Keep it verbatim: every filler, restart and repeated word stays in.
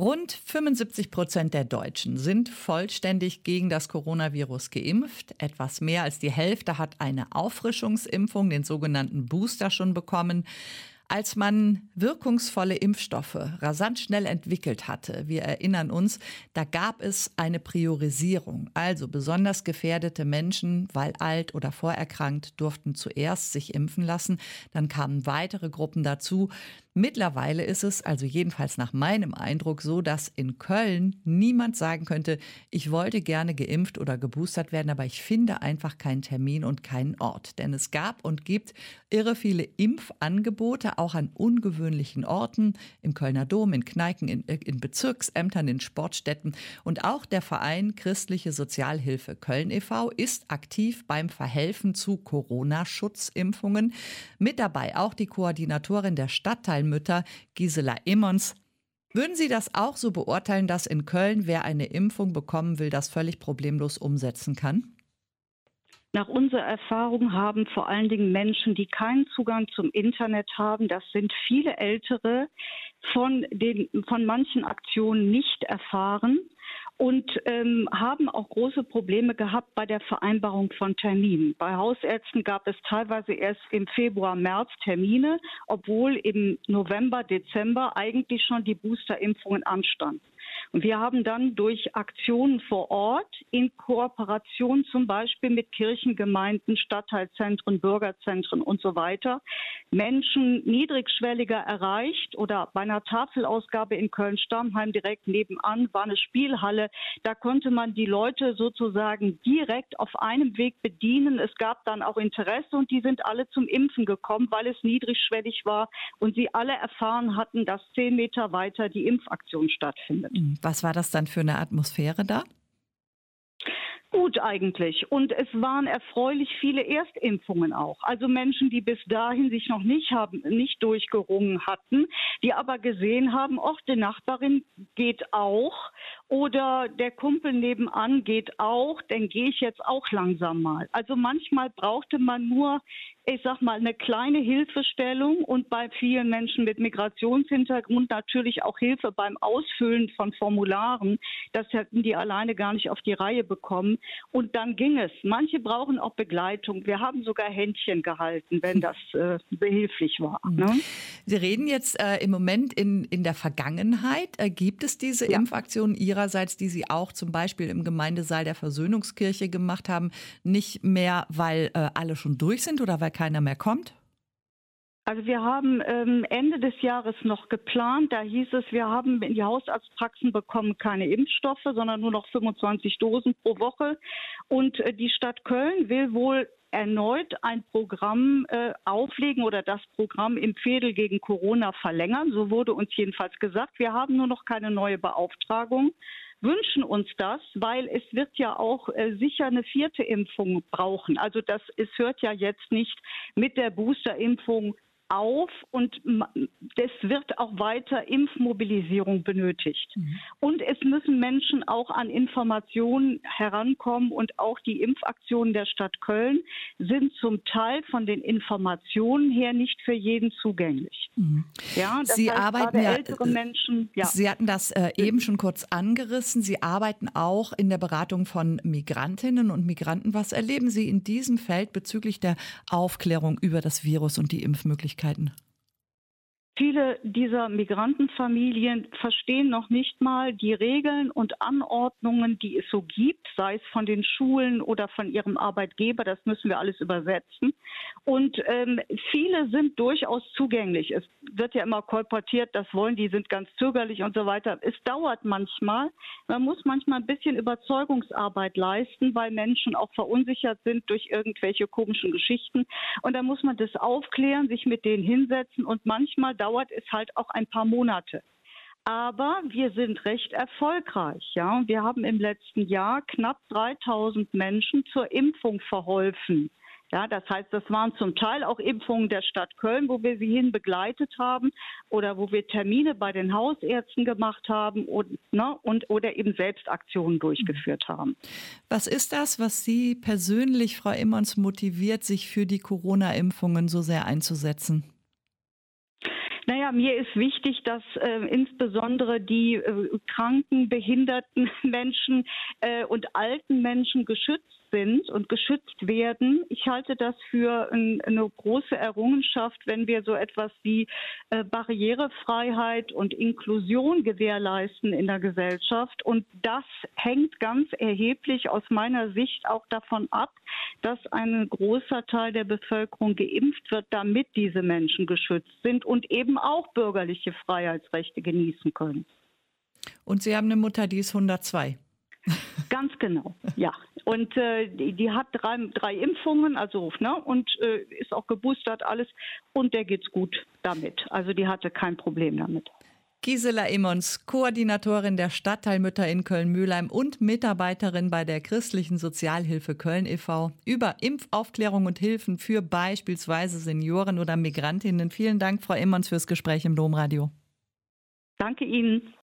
Rund fünfundsiebzig Prozent der Deutschen sind vollständig gegen das Coronavirus geimpft. Etwas mehr als die Hälfte hat eine Auffrischungsimpfung, den sogenannten Booster, schon bekommen. Als man wirkungsvolle Impfstoffe rasant schnell entwickelt hatte, wir erinnern uns, da gab es eine Priorisierung. Also besonders gefährdete Menschen, weil alt oder vorerkrankt, durften zuerst sich impfen lassen. Dann kamen weitere Gruppen dazu. Mittlerweile ist es, also jedenfalls nach meinem Eindruck, so, dass in Köln niemand sagen könnte, ich wollte gerne geimpft oder geboostert werden, aber ich finde einfach keinen Termin und keinen Ort. Denn es gab und gibt irre viele Impfangebote, auch an ungewöhnlichen Orten, im Kölner Dom, in Kneipen, in, in Bezirksämtern, in Sportstätten. Und auch der Verein Christliche Sozialhilfe Köln e V ist aktiv beim Verhelfen zu Corona-Schutzimpfungen. Mit dabei auch die Koordinatorin der Stadtteilmütter, Gisela Immons. Würden Sie das auch so beurteilen, dass in Köln, wer eine Impfung bekommen will, das völlig problemlos umsetzen kann? Nach unserer Erfahrung haben vor allen Dingen Menschen, die keinen Zugang zum Internet haben, das sind viele Ältere, von, den, von manchen Aktionen nicht erfahren und ähm, haben auch große Probleme gehabt bei der Vereinbarung von Terminen. Bei Hausärzten gab es teilweise erst im Februar, März Termine, obwohl im November, Dezember eigentlich schon die Boosterimpfungen anstanden. Und wir haben dann durch Aktionen vor Ort in Kooperation zum Beispiel mit Kirchengemeinden, Stadtteilzentren, Bürgerzentren und so weiter Menschen niedrigschwelliger erreicht. Oder bei einer Tafelausgabe in Köln-Stammheim direkt nebenan war eine Spielhalle. Da konnte man die Leute sozusagen direkt auf einem Weg bedienen. Es gab dann auch Interesse und die sind alle zum Impfen gekommen, weil es niedrigschwellig war und sie alle erfahren hatten, dass zehn Meter weiter die Impfaktion stattfindet. Was war das dann für eine Atmosphäre da? Gut eigentlich. Und es waren erfreulich viele Erstimpfungen auch. Also Menschen, die bis dahin sich noch nicht haben, nicht durchgerungen hatten, die aber gesehen haben, ach, die Nachbarin geht auch oder der Kumpel nebenan geht auch, dann gehe ich jetzt auch langsam mal. Also manchmal brauchte man nur, ich sag mal, eine kleine Hilfestellung und bei vielen Menschen mit Migrationshintergrund natürlich auch Hilfe beim Ausfüllen von Formularen. Das hätten die alleine gar nicht auf die Reihe bekommen. Und dann ging es. Manche brauchen auch Begleitung. Wir haben sogar Händchen gehalten, wenn das äh, behilflich war. Ne? Sie reden jetzt äh, im Moment in, in der Vergangenheit. Äh, gibt es diese ja. Impfaktionen Ihrerseits, die Sie auch zum Beispiel im Gemeindesaal der Versöhnungskirche gemacht haben, nicht mehr, weil äh, alle schon durch sind oder weil keiner mehr kommt? Also wir haben ähm, Ende des Jahres noch geplant, da hieß es, wir haben in die Hausarztpraxen bekommen keine Impfstoffe, sondern nur noch fünfundzwanzig Dosen pro Woche. Und äh, die Stadt Köln will wohl erneut ein Programm äh, auflegen oder das Programm im Veedel gegen Corona verlängern. So wurde uns jedenfalls gesagt. Wir haben nur noch keine neue Beauftragung, wünschen uns das, weil es wird ja auch äh, sicher eine vierte Impfung brauchen. Also das, es hört ja jetzt nicht mit der Boosterimpfung auf und es wird auch weiter Impfmobilisierung benötigt. Mhm. Und es müssen Menschen auch an Informationen herankommen und auch die Impfaktionen der Stadt Köln sind zum Teil von den Informationen her nicht für jeden zugänglich. Mhm. Ja, das Sie heißt, arbeiten ja, ältere Menschen, ja. Sie hatten das äh, eben schon kurz angerissen. Sie arbeiten auch in der Beratung von Migrantinnen und Migranten. Was erleben Sie in diesem Feld bezüglich der Aufklärung über das Virus und die Impfmöglichkeiten? Viele dieser Migrantenfamilien verstehen noch nicht mal die Regeln und Anordnungen, die es so gibt, sei es von den Schulen oder von ihrem Arbeitgeber. Das müssen wir alles übersetzen. Und ähm, viele sind durchaus zugänglich. Es wird ja immer kolportiert, das wollen die, sind ganz zögerlich und so weiter. Es dauert manchmal. Man muss manchmal ein bisschen Überzeugungsarbeit leisten, weil Menschen auch verunsichert sind durch irgendwelche komischen Geschichten. Und da muss man das aufklären, sich mit denen hinsetzen und manchmal dauert es halt auch ein paar Monate. Aber wir sind recht erfolgreich. Ja? Wir haben im letzten Jahr knapp dreitausend Menschen zur Impfung verholfen. Ja, das heißt, das waren zum Teil auch Impfungen der Stadt Köln, wo wir sie hin begleitet haben oder wo wir Termine bei den Hausärzten gemacht haben und, ne, und oder eben Selbstaktionen durchgeführt haben. Was ist das, was Sie persönlich, Frau Immons, motiviert, sich für die Corona-Impfungen so sehr einzusetzen? Naja, Naja, mir ist wichtig, dass äh, insbesondere die äh, kranken, behinderten Menschen äh, und alten Menschen geschützt sind und geschützt werden. Ich halte das für ein, eine große Errungenschaft, wenn wir so etwas wie äh, Barrierefreiheit und Inklusion gewährleisten in der Gesellschaft. Und das hängt ganz erheblich aus meiner Sicht auch davon ab, dass ein großer Teil der Bevölkerung geimpft wird, damit diese Menschen geschützt sind und eben auch bürgerliche Freiheitsrechte genießen können. Und Sie haben eine Mutter, die ist hundertzwei. Ganz genau, ja. Und äh, die, die hat drei, drei Impfungen, also ne, und äh, ist auch geboostert, alles. Und der geht's gut damit. Also die hatte kein Problem damit. Gisela Immons, Koordinatorin der Stadtteilmütter in Köln-Mülheim und Mitarbeiterin bei der Christlichen Sozialhilfe Köln e V über Impfaufklärung und Hilfen für beispielsweise Senioren oder Migrantinnen. Vielen Dank, Frau Immons, fürs Gespräch im Domradio. Danke Ihnen.